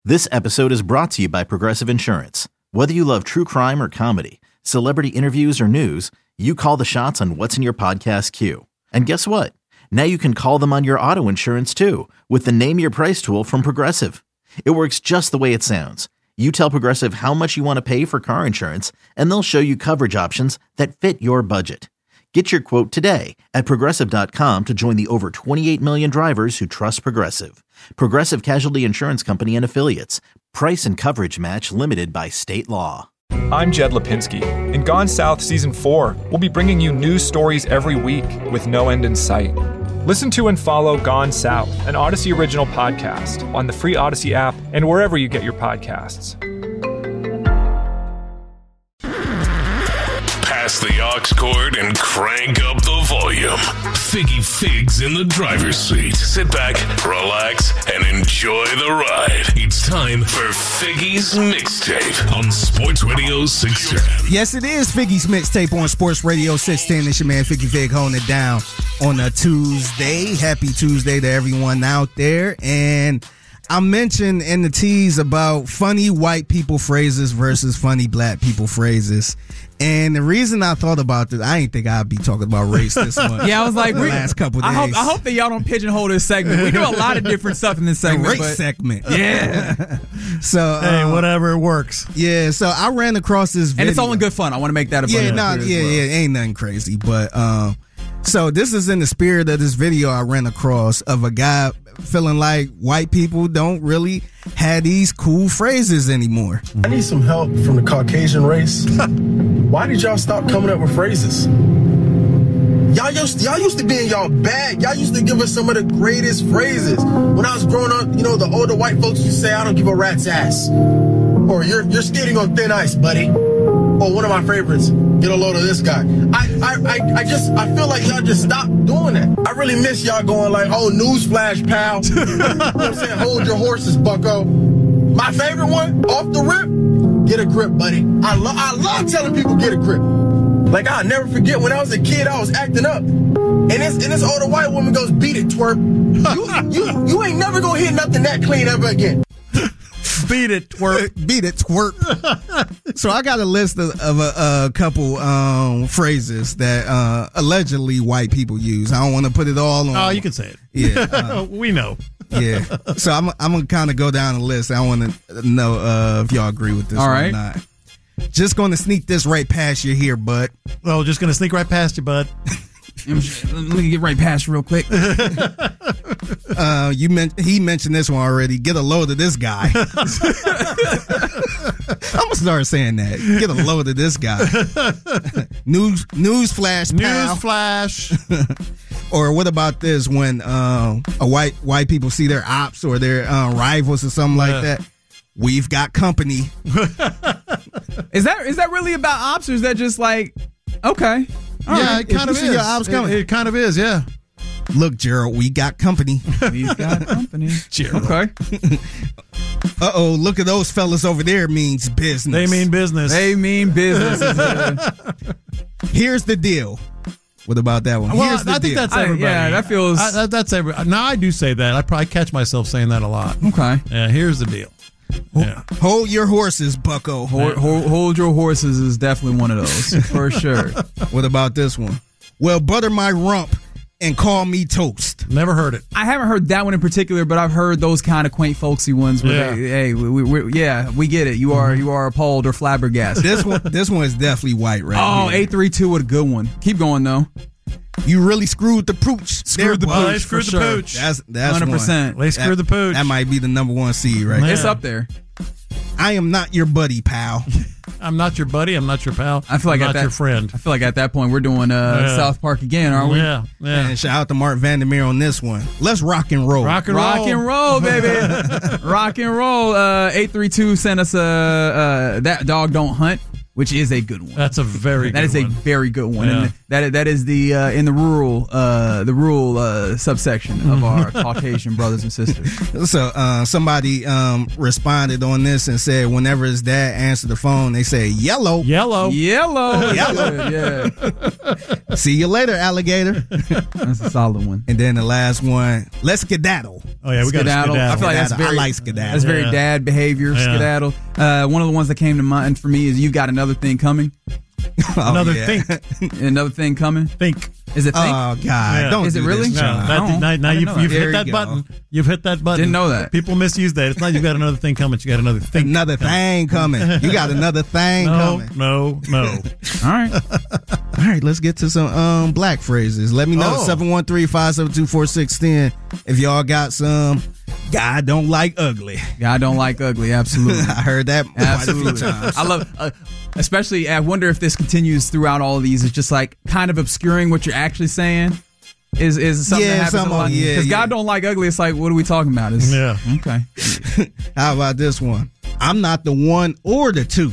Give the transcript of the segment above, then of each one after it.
This episode is brought to you by Progressive Insurance. Whether you love true crime or comedy, celebrity interviews or news, you call the shots on what's in your podcast queue. And guess what? Now you can call them on your auto insurance too with the Name Your Price tool from Progressive. It works just the way it sounds. You tell Progressive how much you want to pay for car insurance, and they'll show you coverage options that fit your budget. Get your quote today at Progressive.com to join the over 28 million drivers who trust Progressive. Progressive Casualty Insurance Company and Affiliates. Price and coverage match limited by state law. I'm Jed Lipinski. In Gone South Season 4, we'll be bringing you news stories every week with no end in sight. Listen to and follow Gone South, an Odyssey original podcast on the free Odyssey app and wherever you get your podcasts. Pass the aux cord and crank up the volume. Figgy Figs in the driver's seat. Sit back, relax, and enjoy the ride. It's time for Figgy's Mixtape on Sports Radio 610. Yes, it is Figgy's Mixtape on Sports Radio 610. It's your man Figgy Fig holding it down on a Tuesday. Happy Tuesday to everyone out there. And I mentioned in the tease about funny white people phrases versus funny black people phrases. And the reason I thought about this, I didn't think I'd be talking about race this month. Yeah, I was like, the last couple days. I hope that y'all don't pigeonhole this segment. We do a lot of different stuff in this segment. The race segment. Yeah. So hey, whatever, it works. Yeah, so I ran across this video. And it's all in good fun. I want to make that abundant. Yeah, ain't nothing crazy. But so this is in the spirit of this video I ran across of a guy feeling like white people don't really have these cool phrases anymore. I need some help from the Caucasian race. Why did y'all stop coming up with phrases? Y'all used to be in y'all bag. Y'all used to give us some of the greatest phrases. When I was growing up, you know, the older white folks used to say, "I don't give a rat's ass." Or you're skating on thin ice, buddy. Or one of my favorites, "Get a load of this guy." I feel like y'all just stopped doing that. I really miss y'all going like, "Oh, newsflash, pal." You know what I'm saying? "Hold your horses, bucko." My favorite one, off the rip, "Get a grip, buddy." I love telling people get a grip. Like, I'll never forget when I was a kid, I was acting up. And this older white woman goes, "Beat it, twerp." You ain't never gonna hit nothing that clean ever again. Beat it, twerp. Beat it, twerp. So I got a list of a couple phrases that allegedly white people use. I don't want to put it all on. Oh, you can say it. Yeah. We know. Yeah. So I'm going to kind of go down the list. I want to know if y'all agree with this all or right. not. Just going to sneak this right past you here, bud. Well, just going to sneak right past you, bud. Let me get right past you real quick. He mentioned this one already. Get a load of this guy. I'm gonna start saying that. Get a load of this guy. Newsflash, pal. Newsflash. Or what about this when white people see their ops or their rivals or something like that? "We've got company." Is that really about ops, or is that just like, okay? Yeah, it kind of is. It kind of is, yeah. "Look, Gerald, we got company." We've got company. Gerald. Okay. Uh-oh, look at those fellas over there means business. They mean business. They mean business. Here's the deal. What about that one? Well, Here's the I think deal. that's everybody. Yeah, that feels... that's everybody. Now, I do say that. I probably catch myself saying that a lot. Okay. Yeah, here's the deal. Yeah. Hold your horses, bucko. Hold your horses is definitely one of those, for sure. What about this one? "Well, butter my rump and call me toast." Never heard it. I haven't heard that one in particular, but I've heard those kind of quaint, folksy ones where we get it. You are appalled or flabbergasted. This one is definitely white, right? Oh, here. 832 with a good one. Keep going though. "You really screwed the pooch." Screwed the Well, pooch. they screwed for the sure. pooch. That's 100%. They screwed the pooch. That might be the number one seed, right? Man. It's up there. "I am not your buddy, pal." I'm not your buddy. I'm not your pal. I feel like I'm at not your friend. I feel like at that point we're doing South Park again, aren't we? Yeah. And shout out to Mark Vandermeer on this one. "Let's rock and roll." Rock and roll, baby. Rock and roll. 832 sent us that dog don't hunt which is a good one. That's a very That good is a one. very good one. Yeah. And that is the in the rural subsection of our Caucasian brothers and sisters. So somebody responded on this and said whenever his dad answered the phone, they say yellow. Yellow. Yellow. Yellow. Yeah. See you later, alligator. That's a solid one. And then the last one, let's skedaddle. Oh, yeah, we got to Skedaddle. skedaddle. I feel like that's Skedaddle. very, I like skedaddle. That's very Yeah. dad behavior, Yeah. skedaddle. One of the ones that came to mind for me is "You got another thing coming." Another yeah. think. Another thing coming. Think. Is it think? Oh God! Yeah. Don't Is it do really? This, No, John. that- now I didn't you've know that. hit There that you button. go. You've hit that button. Didn't know that. People misuse that. It's not you got another thing coming. You got another thing. Another thing coming. You got another thing No, coming. no, no. All right. All right, let's get to some black phrases. Let me know. Oh. 713-572-4610 if y'all got some. God don't like ugly. God don't like ugly. Absolutely. I heard that quite a few Absolutely. times. I love, especially, I wonder if this continues throughout all of these. It's just like kind of obscuring what you're actually saying. Is something Yeah, that happens some a lot. of- yeah, Because yeah. God don't like ugly. It's like, what are we talking about? It's, Yeah. Okay. How about this one? I'm not the one or the two.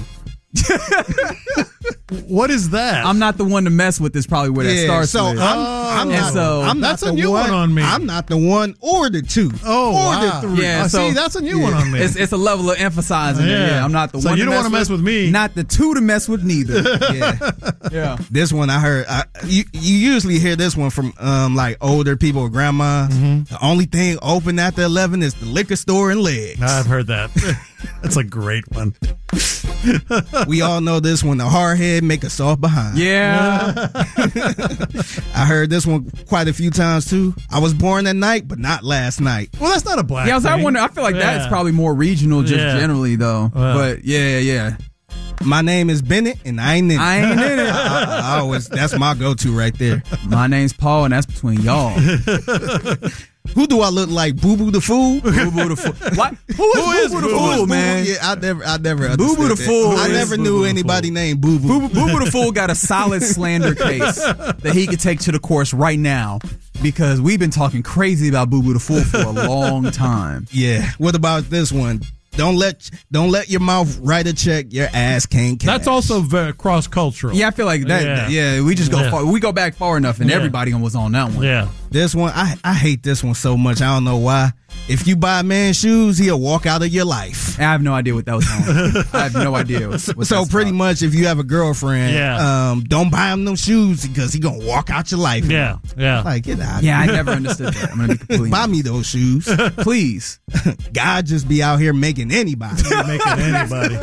What is that? I'm not the one to mess with. Is probably where that starts. so with. I'm And not, so- I'm not That's a the new one on me. I'm not the one or the two. Oh, or wow. the three. Yeah, Oh, so- see, that's a new one on me. It's a level of emphasizing it. Yeah. Yeah, I'm not the So one. you to don't wanna mess with me. Not the two to mess with neither. Yeah. Yeah. This one I heard. You usually hear this one from like older people or grandmas. The only thing open after 11 is the liquor store and legs. I've heard that. That's a great one. We all know this one. The hard head make a soft behind. Yeah. I heard this one quite a few times too. I was born at night, but not last night. Well, that's not a black Yeah, I was thing. wondering. I feel like that's Yeah. probably more regional, just Yeah. generally though. But yeah. My name is Bennett, and I ain't in it. I ain't in it. I always, that's my go-to right there. My name's Paul, and that's between y'all. Who do I look like? Boo Boo the Fool? Boo Boo the Fool. What? Who is Boo Boo the Fool, man? Yeah, I never understood Boo Boo the that. Fool I is never Boo knew Boo the anybody Fool. named Boo Boo. Boo Boo the Fool got a solid slander case that he could take to the courts right now because we've been talking crazy about Boo Boo the Fool for a long time. Yeah. What about this one? Don't let your mouth write a check your ass can't cash. That's also very cross-cultural. Yeah, I feel like that. Yeah. Yeah, we just go Yeah. far. We go back far enough, and Yeah. everybody was on that one. Yeah. This one, I hate this one so much. I don't know why. If you buy a man shoes, he'll walk out of your life. I have no idea what that was on. I have no idea. What So that's pretty about. much, if you have a girlfriend, Yeah. don't buy him them shoes because he gonna walk out your life. Yeah. Yeah. Like, get out. Yeah, I never understood that. I'm gonna be completely Buy me those shoes. please. God just be out here making anybody. Making anybody.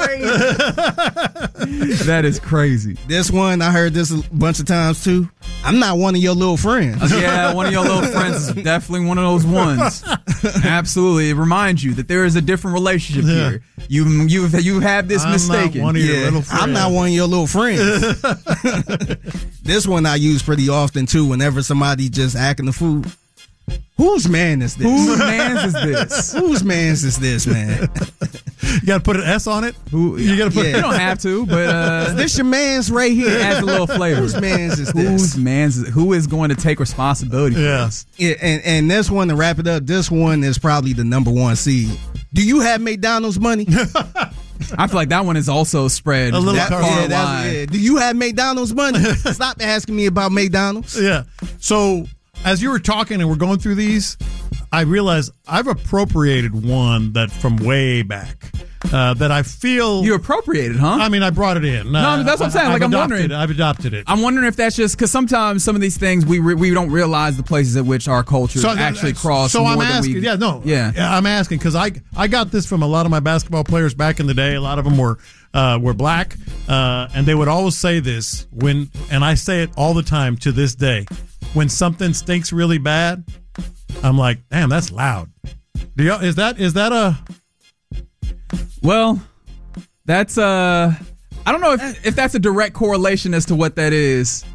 That is crazy. This one, I heard this a bunch of times too. I'm not one of your little friends. Yeah, one of your little friends is definitely one of those ones. Absolutely, it reminds you that there is a different relationship here. You have this I'm mistaken. not one of your little friends. I'm not one of your little friends. This one I use pretty often too. Whenever somebody just acting the fool. Whose man is this? Whose man's is this? Whose man's is this, man? You got to put an S on it. You got to put. Yeah. You don't have to, but This your man's right here. it adds a little flavor. Whose man's is this? Whose man's is, who is going to take responsibility for Yeah. this? Yeah, and this one, to wrap it up, this one is probably the number one seed. Do you have McDonald's money? I feel like that one is also spread A little that car- far yeah, wide. Yeah. Do you have McDonald's money? Stop asking me about McDonald's. Yeah. So as you were talking and we're going through these, I realized I've appropriated one that from way back that I feel. You appropriated, huh? I mean, I brought it in. No, that's what I'm saying. Like, I'm wondering. I've adopted it. I'm wondering if that's just because sometimes some of these things we don't realize the places at which our cultures actually cross. So more I'm than asking. we, Yeah, I'm asking because I got this from a lot of my basketball players back in the day. A lot of them were black, and they would always say this and I say it all the time to this day. When something stinks really bad, I'm like, damn, that's loud. Is that a? Well, that's I don't know if that's a direct correlation as to what that is.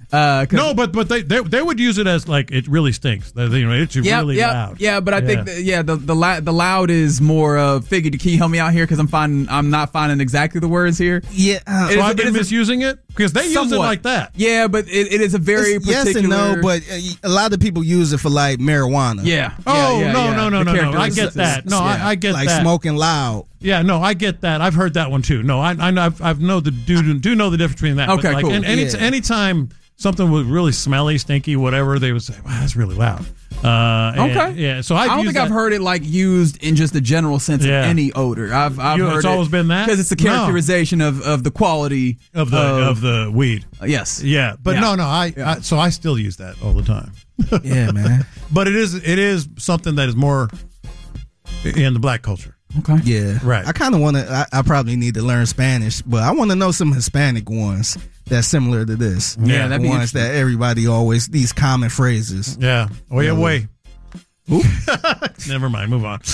No, but they would use it as like it really stinks. It's really loud. Yeah, but I think the loud is more of Figgy. Can you help me out here because I'm not finding exactly the words here. Yeah, so I've been misusing it because they use it like that. Yeah, but it is a very particular. Yes and no, but a lot of people use it for like marijuana. Yeah. No. I get that. No, I get like that. Like smoking loud. Yeah, no, I get that. I've heard that one too. No, I know the difference between that. Okay, but like, cool. And anytime something was really smelly, stinky, whatever, they would say, "Wow, that's really loud." Okay. Yeah. So I don't think I've heard it like used in just the general sense of any odor. I've heard it's always been that because it's a characterization of the quality of the weed. Yes. Yeah, but so I still use that all the time. Yeah, man. But it is something that is more in the black culture. Okay. Yeah. Right. I kind of want to. I probably need to learn Spanish, but I want to know some Hispanic ones that's similar to this. Yeah, that'd be ones that everybody always these common phrases. Yeah. Oye. Never mind. Move on.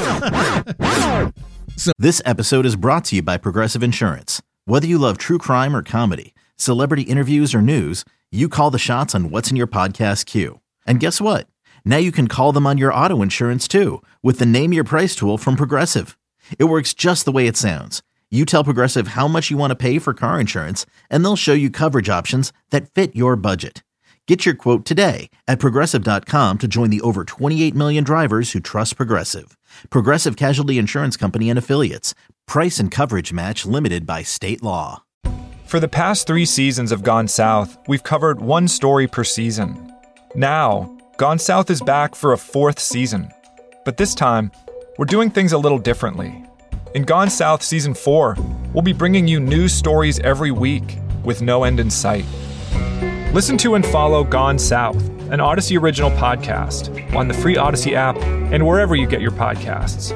This episode is brought to you by Progressive Insurance. Whether you love true crime or comedy, celebrity interviews or news, you call the shots on what's in your podcast queue. And guess what? Now you can call them on your auto insurance too with the Name Your Price tool from Progressive. It works just the way it sounds. You tell Progressive how much you want to pay for car insurance, and they'll show you coverage options that fit your budget. Get your quote today at Progressive.com to join the over 28 million drivers who trust Progressive. Progressive Casualty Insurance Company and Affiliates. Price and coverage match limited by state law. For the past 3 seasons of Gone South, we've covered one story per season. Now, Gone South is back for a 4th season. But this time, we're doing things a little differently. In Gone South Season 4, we'll be bringing you news stories every week with no end in sight. Listen to and follow Gone South, an Odyssey original podcast, on the free Odyssey app and wherever you get your podcasts.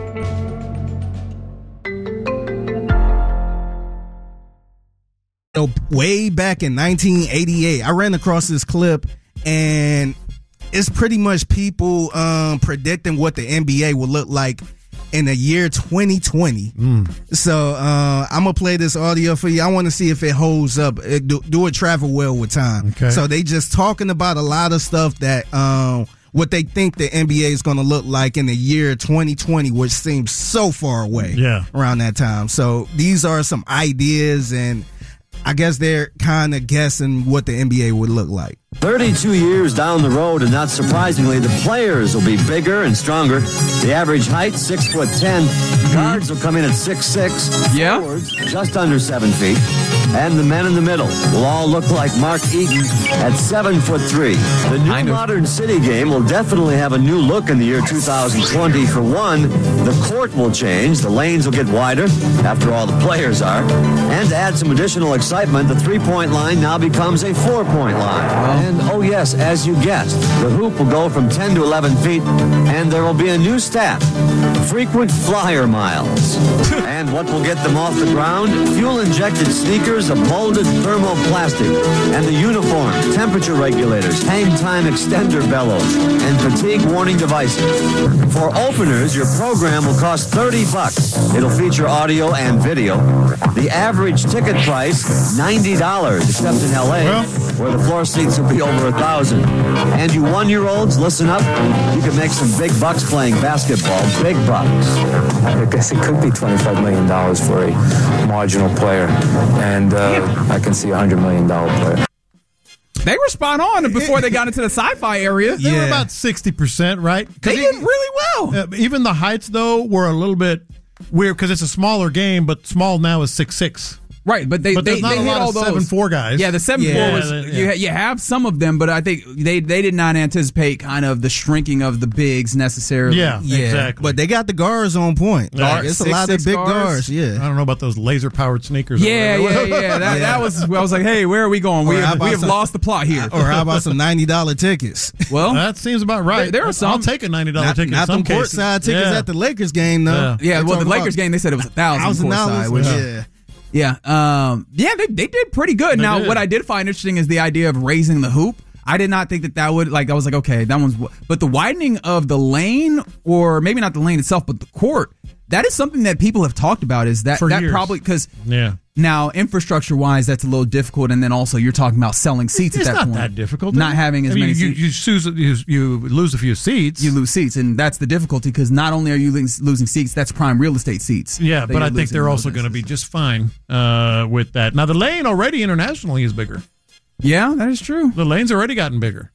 Way back in 1988, I ran across this clip, and it's pretty much people predicting what the NBA will look like in the year 2020. So I'm gonna play this audio for you. I want to see if it holds up. Do it travel well with time. Okay. So they just talking about a lot of stuff that what they think the NBA is going to look like in the year 2020, which seems so far away. Yeah. Around that time. So these are some ideas, and I guess they're kind of guessing what the NBA would look like. 32 years down the road, and not surprisingly, the players will be bigger and stronger. The average height, 6'10". Guards will come in at 6'6". Yeah. Forwards, just under 7 feet. And the men in the middle will all look like Mark Eaton at 7'3". The new modern city game will definitely have a new look in the year 2020. For one, the court will change. The lanes will get wider, after all the players are. And to add some additional excitement, the three-point line now becomes a 4-point line. And, oh yes, as you guessed, the hoop will go from 10 to 11 feet, and there will be a new stat, frequent flyer miles. And what will get them off the ground? Fuel-injected sneakers of molded thermoplastic, and the uniform, temperature regulators, hang time extender bellows, and fatigue warning devices. For openers, your program will cost $30. It'll feature audio and video. The average ticket price, $90, except in L.A., where the floor seats will be over $1,000. And you 1-year-olds, listen up. You can make some big bucks playing basketball. Big bucks. I guess it could be $25 million for a marginal player. And I can see a $100 million player. They were spot on before they got into the sci-fi area. They were about 60%, right? They did really well. Even the heights, though, were a little bit weird because it's a smaller game, but small now is 6'6". Right, but they there's not hit a lot all of those 7'4" guys. Yeah, the 7'4" was you have some of them, but I think they did not anticipate kind of the shrinking of the bigs necessarily. Yeah, exactly. But they got the guards on point. It's a lot of big guards. Yeah, I don't know about those laser powered sneakers. Yeah. That was. I was like, hey, where are we going? We have lost the plot here. Or how about some $90 tickets? Well, that seems about right. There are some. I'll take a $90 ticket. Not them courtside tickets at the Lakers game though. Yeah, well, the Lakers game they said it was $1,000 courtside. Yeah, they did pretty good. Now, what I did find interesting is the idea of raising the hoop. I did not think that would, I was like, okay, that one's, but the widening of the lane, or maybe not the lane itself, but the court, That is something that people have talked about. Is that years. Probably because now infrastructure wise, that's a little difficult, and then also you're talking about selling seats at that point. It's not that difficult. Not having as many seats. You lose a few seats. You lose seats, and that's the difficulty because not only are you losing seats, that's prime real estate seats. Yeah, but I think they're also going to be just fine with that. Now the lane already internationally is bigger. Yeah, that is true. The lane's already gotten bigger.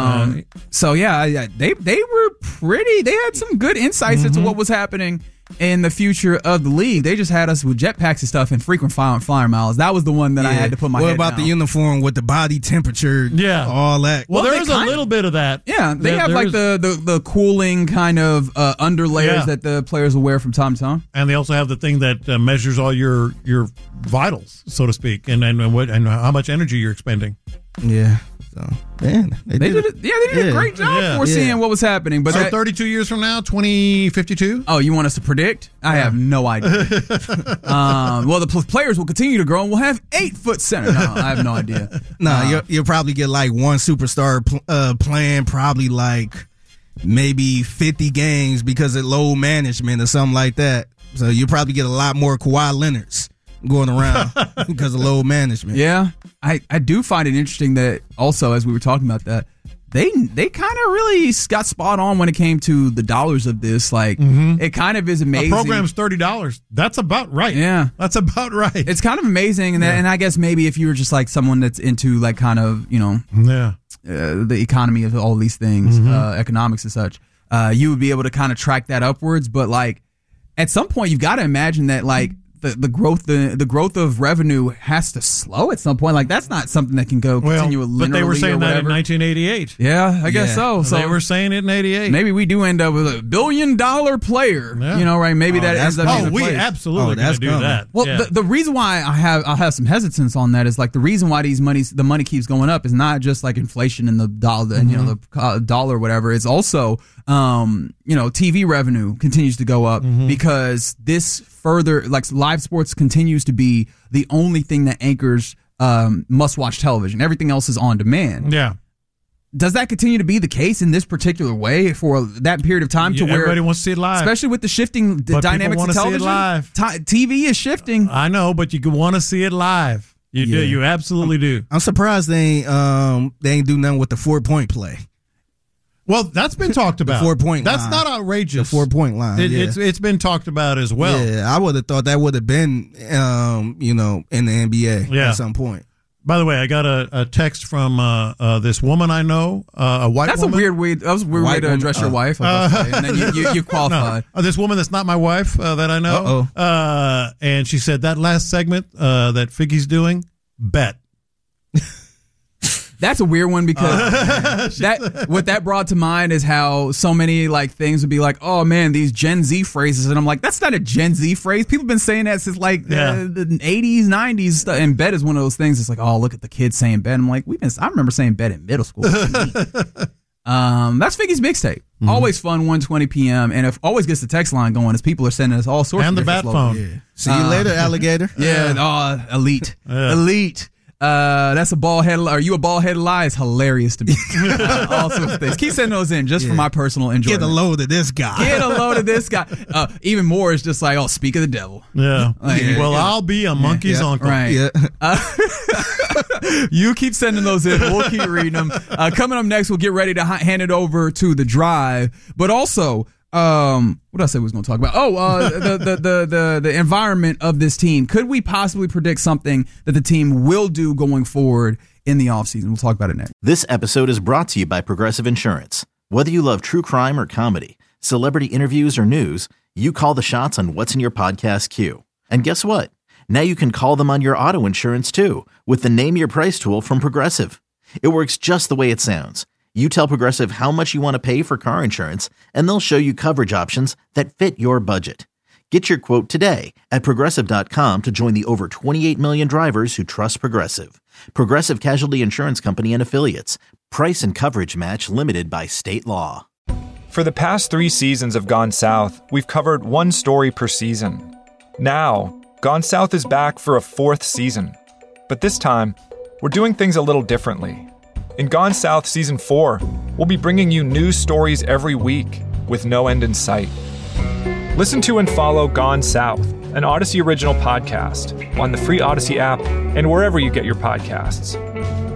So yeah, they were pretty. They had some good insights into what was happening in the future of the league. They just had us with jetpacks and stuff and frequent flyer miles. That was the one that I had to put my head down. What about the uniform with the body temperature? Yeah, all that. Well, there's a little bit of that. Yeah, they have like the cooling kind of underlayers that the players will wear from time to time. And they also have the thing that measures all your vitals, so to speak, and how much energy you're expending. Yeah. So, man, they did a great job foreseeing what was happening. But 32 years from now, 2052? Oh, you want us to predict? I have no idea. Well, the players will continue to grow and we'll have 8-foot center. No, I have no idea. You'll probably get like one superstar playing probably like maybe 50 games because of load management or something like that. So you'll probably get a lot more Kawhi Leonards going around because of load management. Yeah, I do find it interesting that also, as we were talking about that, they kind of really got spot on when it came to the dollars of this. Like, it kind of is amazing. A program's $30. That's about right. Yeah. That's about right. It's kind of amazing. And, and I guess maybe if you were just like someone that's into like kind of, the economy of all these things, economics and such, you would be able to kind of track that upwards. But like at some point, you've got to imagine that like, the growth of revenue has to slow at some point. Like that's not something that can continue linearly. But they were saying that in 1988. Yeah, I guess so. So they were saying it in 88. Maybe we do end up with $1 billion player. Yeah. Right? Maybe that ends up being the we place. absolutely going to do that. Well, the reason why I'll have some hesitance on that is like the reason why the money keeps going up is not just like inflation and the dollar and the dollar or whatever. It's also TV revenue continues to go up because this further like live sports continues to be the only thing that anchors must-watch television. Everything else is on demand. Yeah. Does that continue to be the case in this particular way for that period of time to where everybody wants to see it live, especially with the shifting dynamics of television? TV is shifting. I know, but you want to see it live. You do. You absolutely do. I'm surprised they ain't do nothing with the 4-point play. Well, that's been talked about. The 4-point That's line. not outrageous. The 4-point line. It's been talked about as well. Yeah, I would have thought that would have been, in the NBA at some point. By the way, I got a text from this woman I know, a white woman. That was a weird way to address your wife. And then you qualified. No, this woman that's not my wife that I know. And she said that last segment that Figgy's doing, bet. That's a weird one because what that brought to mind is how so many like things would be like, oh man, these Gen Z phrases, and I'm like, that's not a Gen Z phrase. People have been saying that since like the 80s, 90s, and bet is one of those things. It's like, oh, look at the kids saying bet. I'm like, I remember saying bet in middle school. That's Figgy's mixtape. Always fun, 1:20 p.m. and always gets the text line going as people are sending us all sorts and of the bat phone. Yeah. See you later, alligator. Yeah, elite. That's a bald head. Are you a bald headed lie? It's hilarious to me. All sorts of things. Keep sending those in just for my personal enjoyment. Get a load of this guy. Even more is just like, oh, speak of the devil. Yeah. I'll be a monkey's uncle. Right. Yeah. You keep sending those in. We'll keep reading them. Coming up next, we'll get ready to hand it over to the drive, but also. What did I say we was going to talk about? The environment of this team. Could we possibly predict something that the team will do going forward in the offseason? We'll talk about it next. This episode is brought to you by Progressive Insurance. Whether you love true crime or comedy, celebrity interviews or news, you call the shots on what's in your podcast queue. And guess what? Now you can call them on your auto insurance too with the Name Your Price tool from Progressive. It works just the way it sounds. You tell Progressive how much you want to pay for car insurance, and they'll show you coverage options that fit your budget. Get your quote today at Progressive.com to join the over 28 million drivers who trust Progressive. Progressive Casualty Insurance Company and Affiliates. Price and coverage match limited by state law. For the past 3 seasons of Gone South, we've covered one story per season. Now, Gone South is back for a 4th season. But this time, we're doing things a little differently. In Gone South Season 4, we'll be bringing you new stories every week with no end in sight. Listen to and follow Gone South, an Odyssey original podcast, on the free Odyssey app and wherever you get your podcasts.